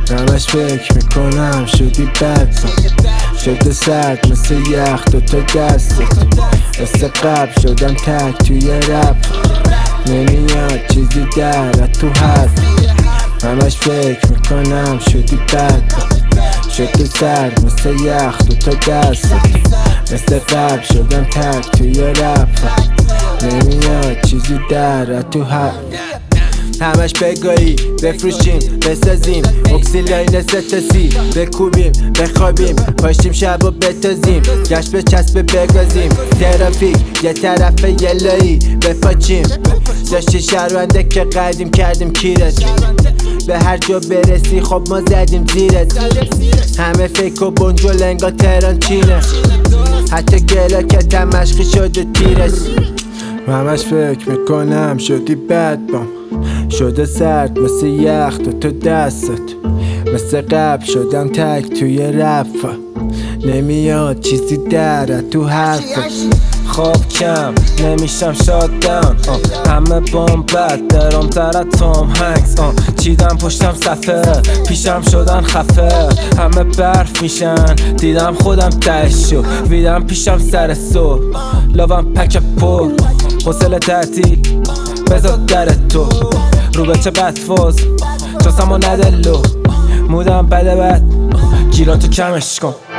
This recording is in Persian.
همش فکر میکنم شدی بد شده سرد مثل یخ دوتا دستت مثل قبل شدم تک توی رپ نمیاد چیزی در تو حرف همش فکر میکنم شدی بد شده سرد مثل یخ دوتا دستت مثل قبل شدم تک توی رپ نمیاد چیزی در تو حرف همش بگایی بفروشیم بسازیم اکسیلاین ستاسی بکوبیم بخوابیم پاشیم شب و بتازیم گشت به چسب بگازیم ترافیک یه طرف یلایی بپاچیم داشتی شهرونده که قدیم کردیم کیرت به هر جا برسی خب ما زدیم زیرت همه فیک و بنجل انگا تهران چینه حتی گلاکت هم مشقی شده تیرت همش فکر میکنم شدی بد بام شده سرد مثل یخ تو دستت مثل قبل شدم تک توی رپ نمیاد چیزی در تو حرفت خواب کم نمیشم شادم همه بامبت درام تر توم هنگز چیدم پشتم صفحه پیشم شدن خفه همه برف میشن دیدم خودم تشو ویدم پیشم سر صبح لاوم پک پر حوصله تعطیل بذار در تو رو به چه بدفاز جاسمو ندلو مودم بده بد گیراتو کمش کن